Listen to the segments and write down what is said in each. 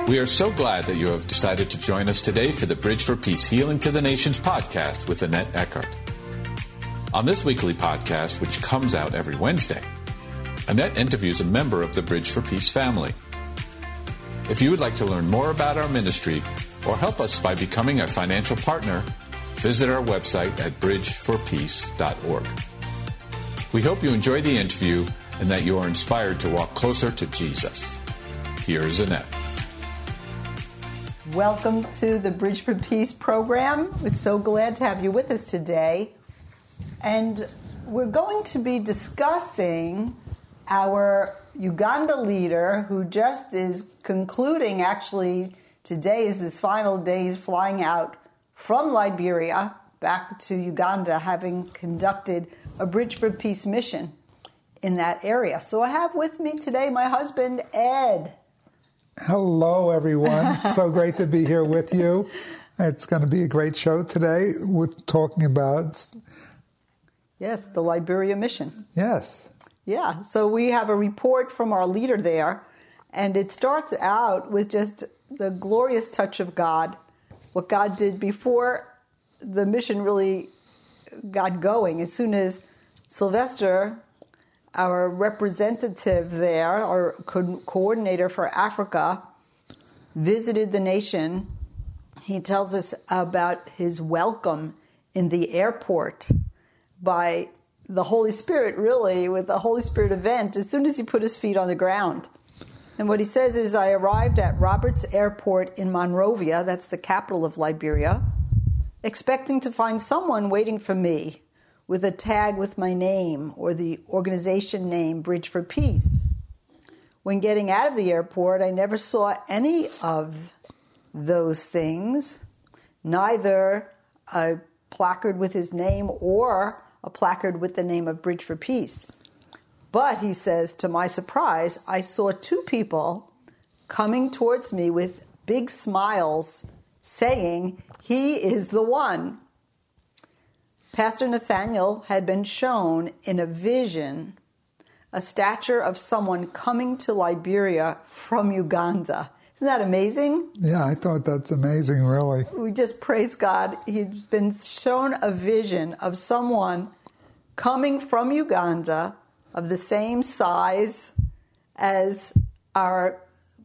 We are so glad that you have decided to join us today for the Bridge for Peace Healing to the Nations podcast with Annette Eckhart. On this weekly podcast, which comes out every Wednesday, Annette interviews a member of the Bridge for Peace family. If you would like to learn more about our ministry or help us by becoming a financial partner, visit our website at bridgeforpeace.org. We hope you enjoy the interview and that you are inspired to walk closer to Jesus. Here is Annette. Welcome to the Bridge for Peace program. We're so glad to have you with us today. And we're going to be discussing our Uganda leader who just is concluding, actually, today is his final day. He's flying out from Liberia back to Uganda, having conducted a Bridge for Peace mission in that area. So I have with me today my husband, Ed. Hello, everyone. So great to be here with you. It's going to be a great show today. We're talking about... Yes, the Liberia mission. Yes. Yeah, so we have a report from our leader there, and it starts out with just the glorious touch of God, what God did before the mission really got going. As soon as Sylvester, our representative there, our coordinator for Africa, visited the nation, he tells us about his welcome in the airport by the Holy Spirit, really, with the Holy Spirit event, as soon as he put his feet on the ground. And what he says is, I arrived at Roberts Airport in Monrovia, that's the capital of Liberia, expecting to find someone waiting for me with a tag with my name or the organization name, Bridge for Peace. When getting out of the airport, I never saw any of those things, neither a placard with his name or a placard with the name of Bridge for Peace. But, he says, to my surprise, I saw two people coming towards me with big smiles saying, he is the one. Pastor Nathaniel had been shown in a vision a stature of someone coming to Liberia from Uganda. Isn't that amazing? Yeah, I thought that's amazing, really. We just praise God. He's been shown a vision of someone coming from Uganda of the same size as our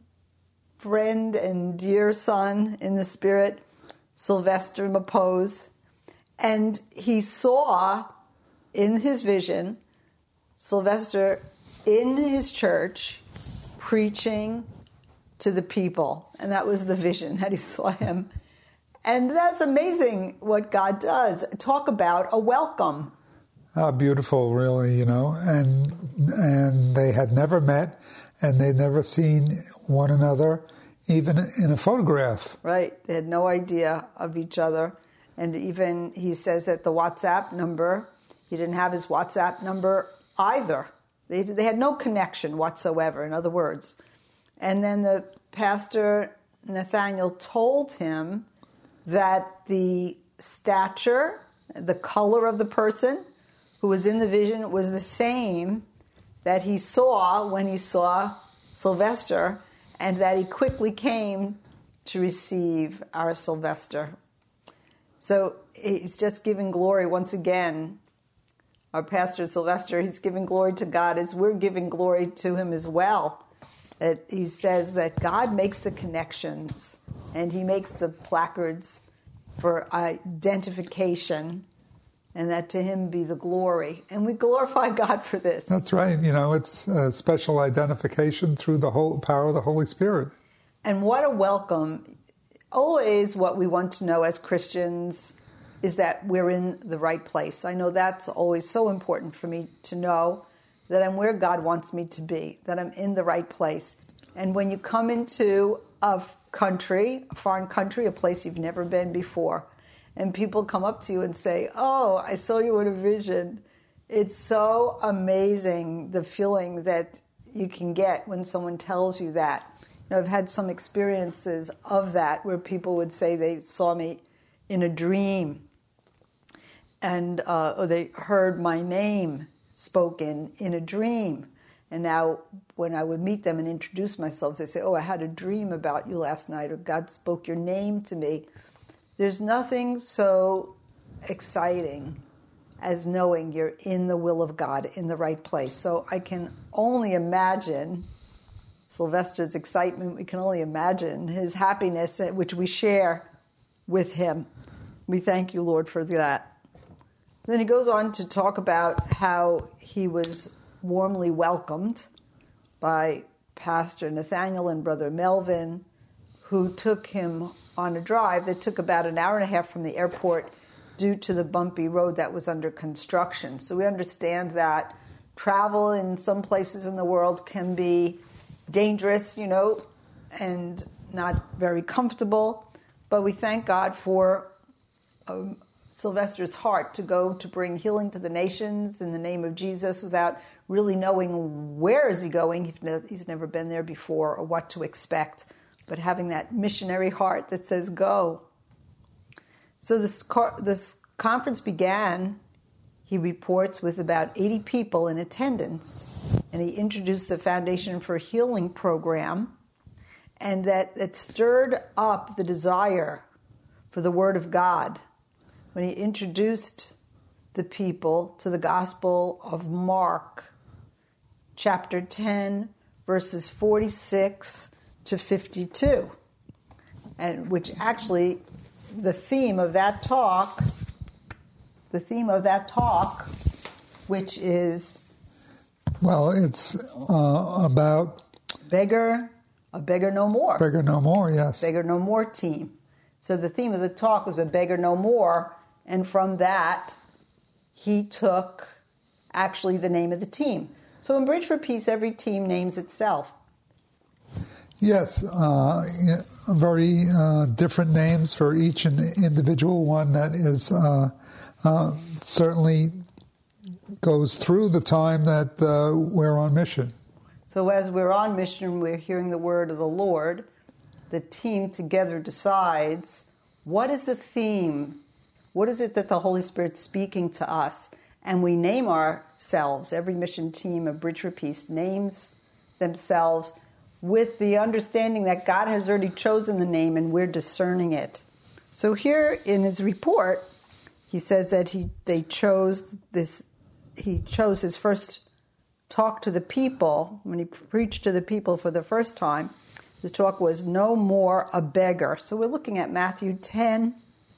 friend and dear son in the spirit, Sylvester Mapose. And he saw in his vision Sylvester in his church preaching to the people. And that was the vision that he saw him. And that's amazing what God does. Talk about a welcome. Beautiful, really, and they had never met, and they'd never seen one another, even in a photograph. Right. They had no idea of each other. And even he says that the WhatsApp number, he didn't have his WhatsApp number either. They had no connection whatsoever, in other words. And then the pastor, Nathaniel, told him that the stature, the color of the person who was in the vision was the same that he saw when he saw Sylvester, and that he quickly came to receive our Sylvester. So he's just giving glory once again. Our pastor Sylvester, he's giving glory to God as we're giving glory to him as well. That he says that God makes the connections and he makes the placards for identification, and that to him be the glory. And we glorify God for this. That's right. It's a special identification through the whole power of the Holy Spirit. And what a welcome. Always what we want to know as Christians is that we're in the right place. I know that's always so important for me to know that I'm where God wants me to be, that I'm in the right place. And when you come into a country, a foreign country, a place you've never been before, and people come up to you and say, oh, I saw you in a vision. It's so amazing, the feeling that you can get when someone tells you that. I've had some experiences of that where people would say they saw me in a dream, and or they heard my name spoken in a dream. And now when I would meet them and introduce myself, they say, oh, I had a dream about you last night, or God spoke your name to me. There's nothing so exciting as knowing you're in the will of God, in the right place. So I can only imagine Sylvester's excitement. We can only imagine his happiness, which we share with him. We thank you, Lord, for that. Then he goes on to talk about how he was warmly welcomed by Pastor Nathaniel and Brother Melvin, who took him on a drive that took about an hour and a half from the airport due to the bumpy road that was under construction. So we understand that travel in some places in the world can be dangerous, and not very comfortable. But we thank God for Sylvester's heart to go to bring healing to the nations in the name of Jesus without really knowing where is he going. He's never been there before or what to expect, but having that missionary heart that says go. So this conference began, he reports, with about 80 people in attendance, and he introduced the Foundation for Healing program, and that it stirred up the desire for the Word of God when he introduced the people to the Gospel of Mark, chapter 10, verses 46 to 52, and which actually the theme of that talk, which is, well, it's about a beggar no more. Beggar no more, yes. Beggar no more team. So the theme of the talk was a beggar no more, and from that he took actually the name of the team. So in Bridge for Peace, every team names itself. Yes, very different names for each individual one that is certainly goes through the time that we're on mission. So as we're on mission, we're hearing the word of the Lord. The team together decides, what is the theme? What is it that the Holy Spirit's speaking to us? And we name ourselves. Every mission team of Bridge for Peace names themselves with the understanding that God has already chosen the name and we're discerning it. So here in his report, he says that he chose his first talk to the people. When he preached to the people for the first time, his talk was no more a beggar. So we're looking at Matthew 10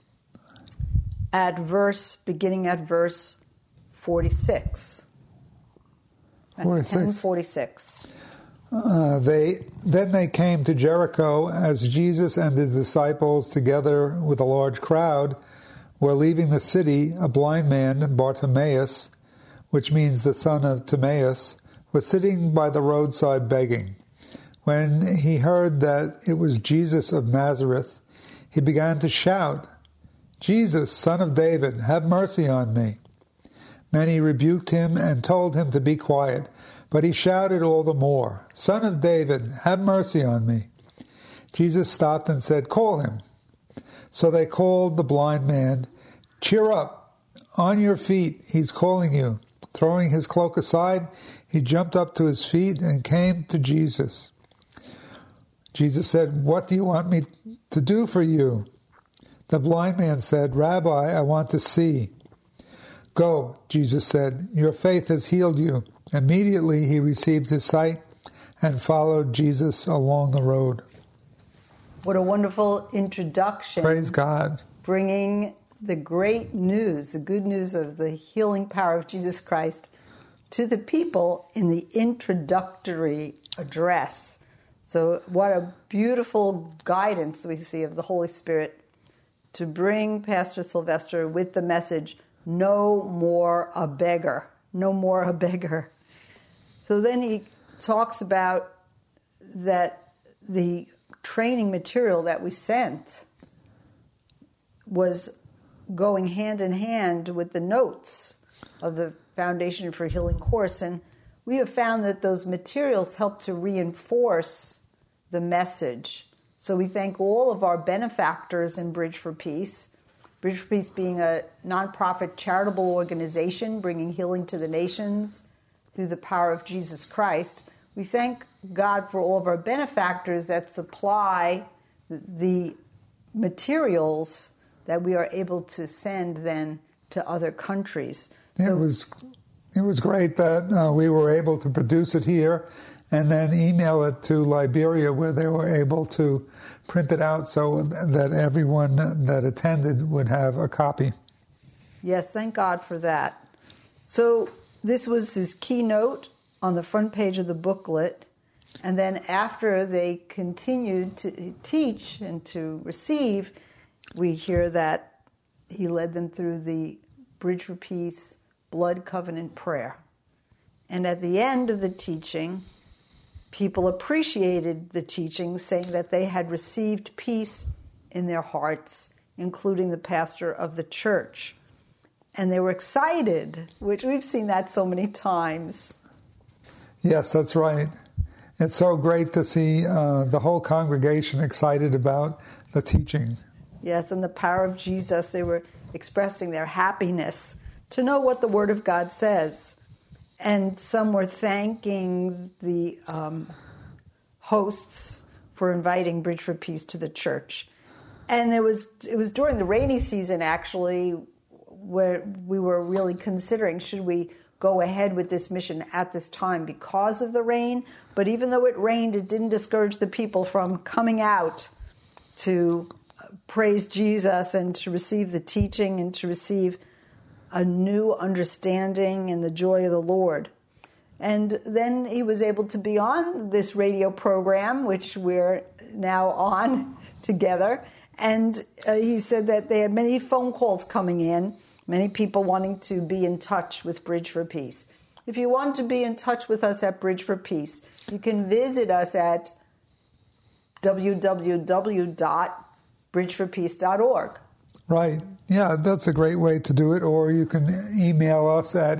beginning at verse 46. Matthew 10:46. Then they came to Jericho as Jesus and the disciples, together with a large crowd, were leaving the city. A blind man, Bartimaeus, which means the son of Timaeus, was sitting by the roadside begging. When he heard that it was Jesus of Nazareth, he began to shout, "Jesus, Son of David, have mercy on me." Many rebuked him and told him to be quiet, but he shouted all the more, "Son of David, have mercy on me." Jesus stopped and said, "Call him." So they called the blind man. "Cheer up, on your feet, he's calling you." Throwing his cloak aside, he jumped up to his feet and came to Jesus. Jesus said, "What do you want me to do for you?" The blind man said, "Rabbi, I want to see." "Go," Jesus said, "your faith has healed you." Immediately he received his sight and followed Jesus along the road. What a wonderful introduction. Praise God. Bringing the great news, the good news of the healing power of Jesus Christ to the people in the introductory address. So what a beautiful guidance we see of the Holy Spirit to bring Pastor Sylvester with the message, no more a beggar, no more a beggar. So then he talks about that the training material that we sent was going hand in hand with the notes of the Foundation for Healing course. And we have found that those materials help to reinforce the message. So we thank all of our benefactors in Bridge for Peace. Bridge for Peace being a nonprofit charitable organization bringing healing to the nations through the power of Jesus Christ. We thank God for all of our benefactors that supply the materials that we are able to send then to other countries. It was great that we were able to produce it here and then email it to Liberia, where they were able to print it out so that everyone that attended would have a copy. Yes, thank God for that. So this was his keynote on the front page of the booklet. And then after they continued to teach and to receive, we hear that he led them through the Bridge for Peace Blood Covenant Prayer. And at the end of the teaching, people appreciated the teaching, saying that they had received peace in their hearts, including the pastor of the church. And they were excited, which we've seen that so many times. Yes, that's right. It's so great to see the whole congregation excited about the teaching. Yes, and the power of Jesus. They were expressing their happiness to know what the Word of God says. And some were thanking the hosts for inviting Bridge for Peace to the church. And it was during the rainy season, actually, where we were really considering, should we go ahead with this mission at this time because of the rain? But even though it rained, it didn't discourage the people from coming out to praise Jesus and to receive the teaching and to receive a new understanding and the joy of the Lord. And then he was able to be on this radio program, which we're now on together. And he said that they had many phone calls coming in, many people wanting to be in touch with Bridge for Peace. If you want to be in touch with us at Bridge for Peace, you can visit us at www.bridgeforpeace.org. Right. Yeah, that's a great way to do it. Or you can email us at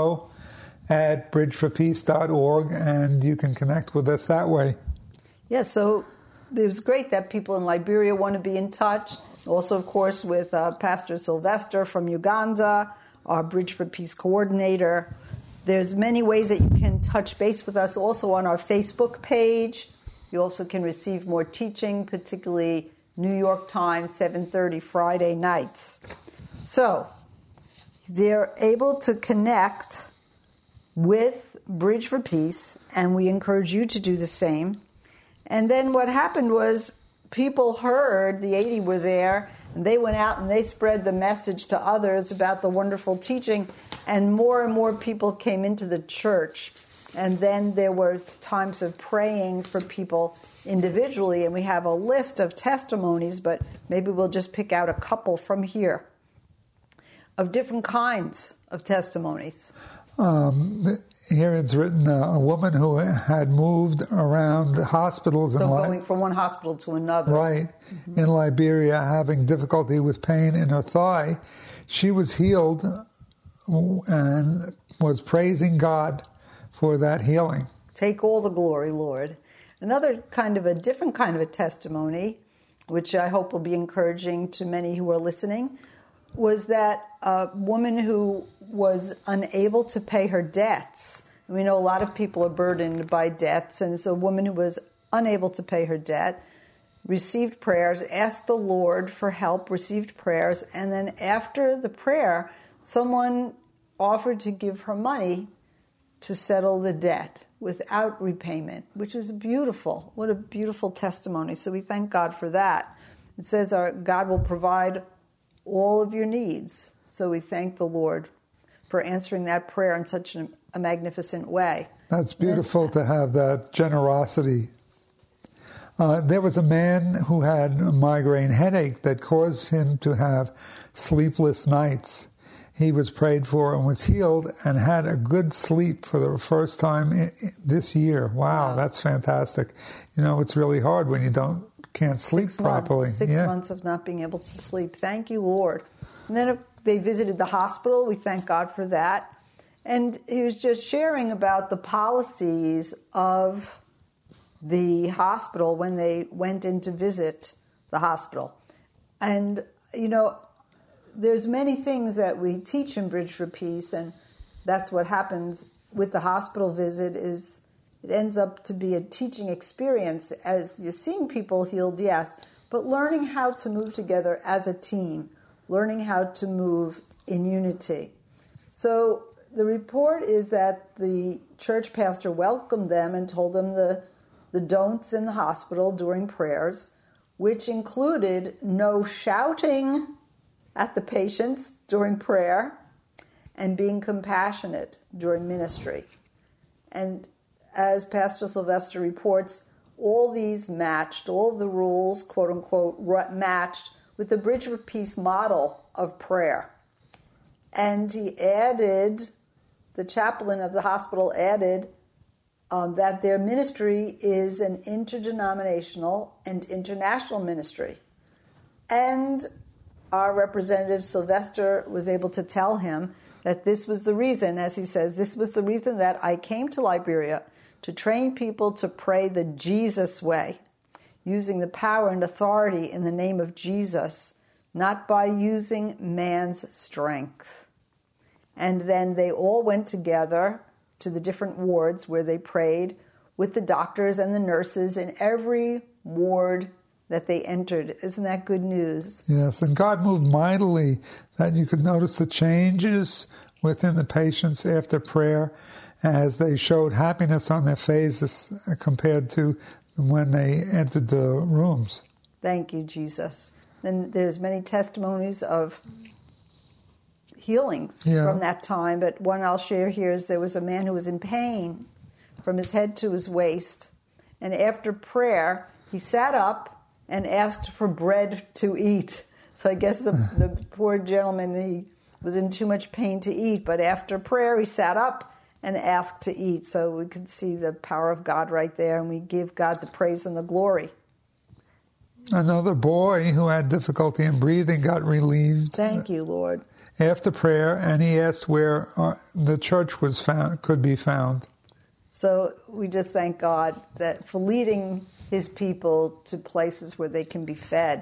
info@bridgeforpeace.org, and you can connect with us that way. Yes, so it was great that people in Liberia want to be in touch. Also, of course, with Pastor Sylvester from Uganda, our Bridge for Peace coordinator. There's many ways that you can touch base with us also on our Facebook page. You also can receive more teaching, particularly New York Times, 7:30 Friday nights. So they're able to connect with Bridge for Peace, and we encourage you to do the same. And then what happened was people heard, the 80 were there, and they went out and they spread the message to others about the wonderful teaching, and more people came into the church. And then there were times of praying for people individually, and we have a list of testimonies, but maybe we'll just pick out a couple from here of different kinds of testimonies. Here it's written a woman who had moved around hospitals. So going from one hospital to another. Right. Mm-hmm. In Liberia, having difficulty with pain in her thigh. She was healed and was praising God for that healing. Take all the glory, Lord. Another different kind of a testimony, which I hope will be encouraging to many who are listening, was that a woman who was unable to pay her debts. And we know a lot of people are burdened by debts, and it's a woman who was unable to pay her debt, received prayers, asked the Lord for help, received prayers, and then after the prayer, someone offered to give her money to settle the debt without repayment, which is beautiful. What a beautiful testimony. So we thank God for that. It says our God will provide all of your needs. So we thank the Lord for answering that prayer in such a magnificent way. That's beautiful to have that generosity. There was a man who had a migraine headache that caused him to have sleepless nights. He was prayed for and was healed and had a good sleep for the first time this year. Wow, that's fantastic. You know, it's really hard when you can't sleep properly. 6 months of not being able to sleep. Thank you, Lord. And then they visited the hospital. We thank God for that. And he was just sharing about the policies of the hospital when they went in to visit the hospital. And, you know, there's many things that we teach in Bridge for Peace, and that's what happens with the hospital visit is it ends up to be a teaching experience as you're seeing people healed, yes, but learning how to move together as a team, learning how to move in unity. So the report is that the church pastor welcomed them and told them the don'ts in the hospital during prayers, which included no shouting at the patients during prayer and being compassionate during ministry. And as Pastor Sylvester reports, all these matched, all the rules, quote unquote, matched with the Bridge for Peace model of prayer. And he added, the chaplain of the hospital added, that their ministry is an interdenominational and international ministry. And our representative Sylvester was able to tell him that this was the reason, as he says, this was the reason that I came to Liberia to train people to pray the Jesus way, using the power and authority in the name of Jesus, not by using man's strength. And then they all went together to the different wards where they prayed with the doctors and the nurses in every ward that they entered. Isn't that good news? Yes, and God moved mightily, that you could notice the changes within the patients after prayer as they showed happiness on their faces compared to when they entered the rooms. Thank you, Jesus. And there's many testimonies of healings from that time, but one I'll share here is there was a man who was in pain from his head to his waist, and after prayer he sat up and asked for bread to eat. So I guess the poor gentleman, he was in too much pain to eat, but after prayer he sat up and asked to eat. So we could see the power of God right there, and we give God the praise and the glory. Another boy who had difficulty in breathing got relieved. Thank you, Lord. After prayer, and he asked where the church could be found. So we just thank God that for leading his people to places where they can be fed.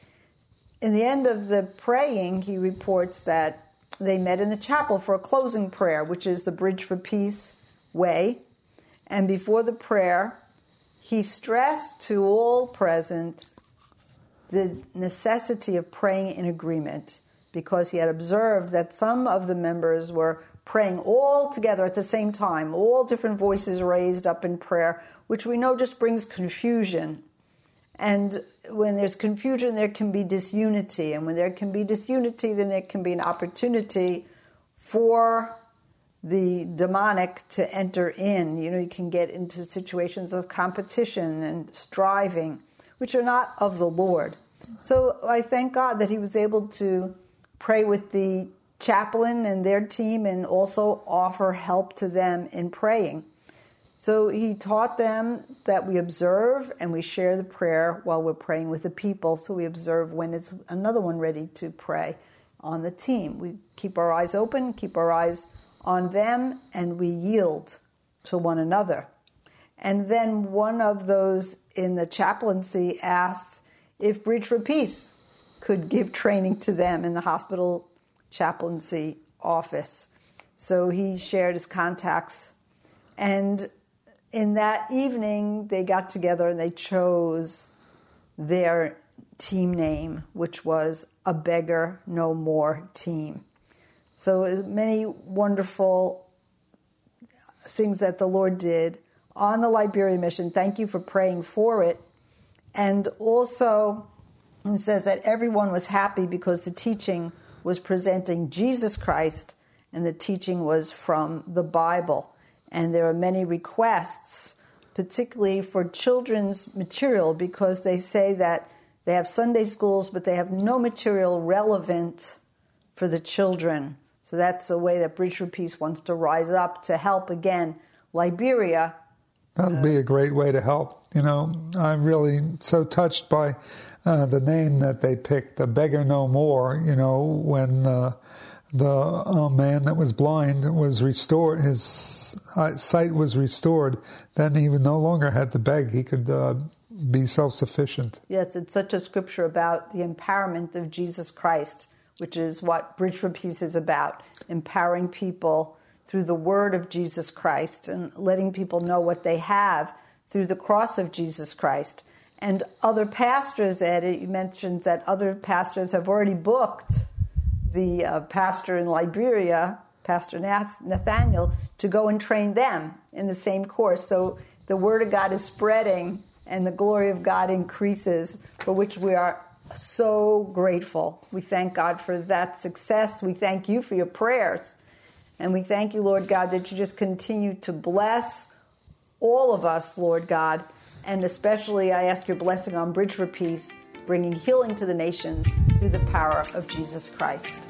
In the end of the praying, he reports that they met in the chapel for a closing prayer, which is the Bridge for Peace way. And before the prayer, he stressed to all present the necessity of praying in agreement, because he had observed that some of the members were praying all together at the same time, all different voices raised up in prayer, which we know just brings confusion. And when there's confusion, there can be disunity. And when there can be disunity, then there can be an opportunity for the demonic to enter in. You know, you can get into situations of competition and striving, which are not of the Lord. So I thank God that he was able to pray with the chaplain and their team and also offer help to them in praying. So he taught them that we observe and we share the prayer while we're praying with the people. So we observe when it's another one ready to pray on the team. We keep our eyes open, keep our eyes on them, and we yield to one another. And then one of those in the chaplaincy asked if Bridge for Peace could give training to them in the hospital chaplaincy office. So he shared his contacts, and in that evening they got together and they chose their team name, which was A Beggar No More Team. So many wonderful things that the Lord did on the Liberia mission. Thank you for praying for it. And also it says that everyone was happy because the teaching was presenting Jesus Christ and the teaching was from the Bible. And there are many requests, particularly for children's material, because they say that they have Sunday schools, but they have no material relevant for the children. So that's a way that Bridge for Peace wants to rise up to help, again, Liberia. That would be a great way to help. You know, I'm really so touched by the name that they picked, A Beggar No More. You know, when the man that was blind was restored, his sight was restored, then he no longer had to beg. He could be self-sufficient. Yes, it's such a scripture about the empowerment of Jesus Christ, which is what Bridge for Peace is about, empowering people through the word of Jesus Christ and letting people know what they have through the cross of Jesus Christ. And other pastors, Ed, you mentioned that other pastors have already booked the pastor in Liberia, Pastor Nathaniel, to go and train them in the same course. So the word of God is spreading and the glory of God increases, for which we are so grateful. We thank God for that success. We thank you for your prayers. And we thank you, Lord God, that you just continue to bless all of us, Lord God. And especially I ask your blessing on Bridge for Peace, bringing healing to the nations through the power of Jesus Christ.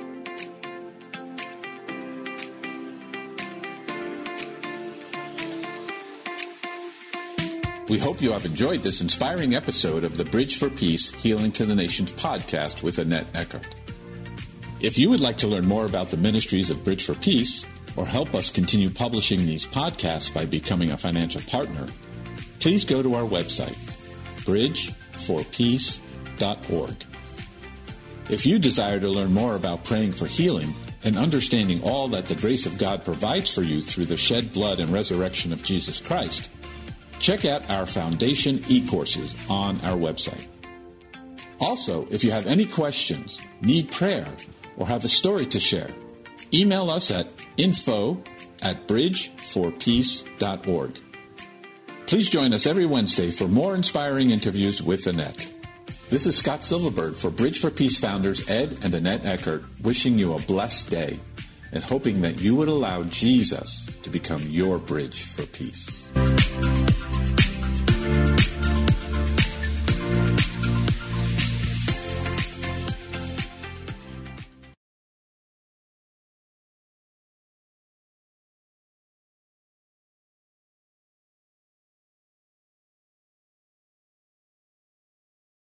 We hope you have enjoyed this inspiring episode of the Bridge for Peace, Healing to the Nations podcast with Annette Eckert. If you would like to learn more about the ministries of Bridge for Peace, or help us continue publishing these podcasts by becoming a financial partner, please go to our website, bridgeforpeace.org. If you desire to learn more about praying for healing and understanding all that the grace of God provides for you through the shed blood and resurrection of Jesus Christ, check out our Foundation e-courses on our website. Also, if you have any questions, need prayer, or have a story to share, email us at info@bridgeforpeace.org. Please join us every Wednesday for more inspiring interviews with Annette. This is Scott Silverberg for Bridge for Peace founders Ed and Annette Eckert, wishing you a blessed day and hoping that you would allow Jesus to become your bridge for peace.